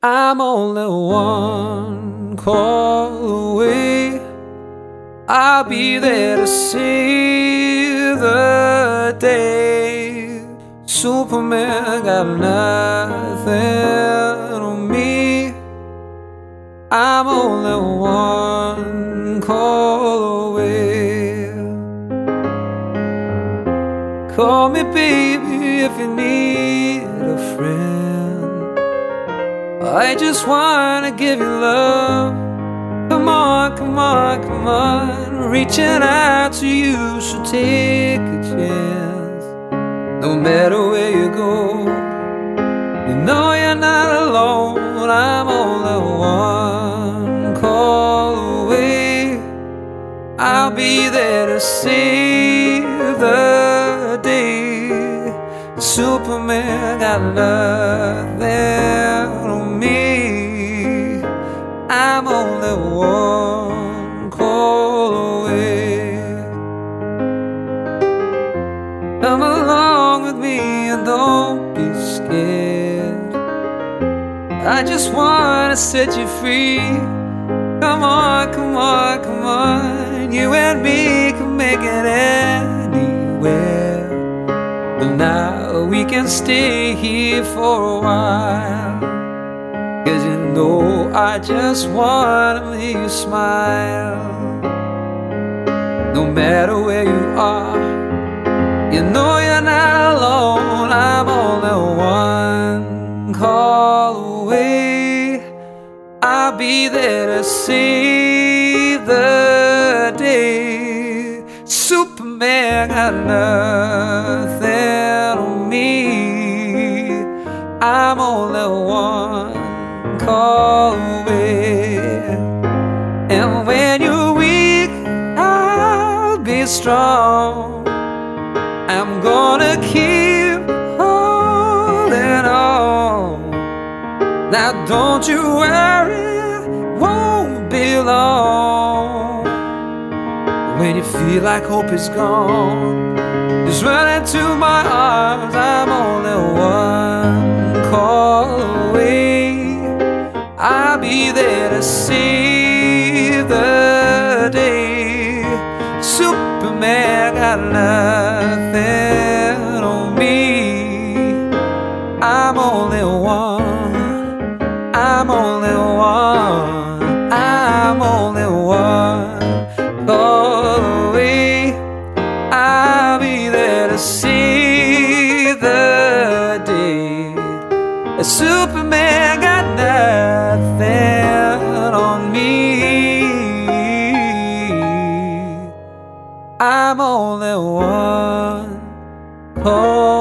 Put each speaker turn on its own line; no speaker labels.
I'm only one call away. I'll be there to save the day. Superman got nothing on me. I'm only one call away. Call me baby if you need a friend. I just wanna give you love. Come on, come on, come on. Reaching out to you, so take a chance. No matter where you go, you know you're not alone. I'm only one call away. I'll be there to save the day. Superman got nothing on me. I'm only one call away. Come along with me and don't be scared. I just wanna set you free. Come on, come on, come on. You and me can make it anywhere. But now we can stay here for a while. 'Cause you know I just wanna make you smile. No matter where you are, you know you're not alone. I'm only one call away. I'll be there to save the day. Superman got nothing on me. I'm only one call away. And when you're weak, I'll be strong. I'm gonna keep holding on. Now don't you worry, won't be long. When you feel like hope is gone, just run into my arms. I'm only one call away. I'll be there to save the day. Superman got nothing on me. I'm only one. I'm only one. I'm only one call away. I'll be there to save the day. Superman got nothing on me. I'm only one call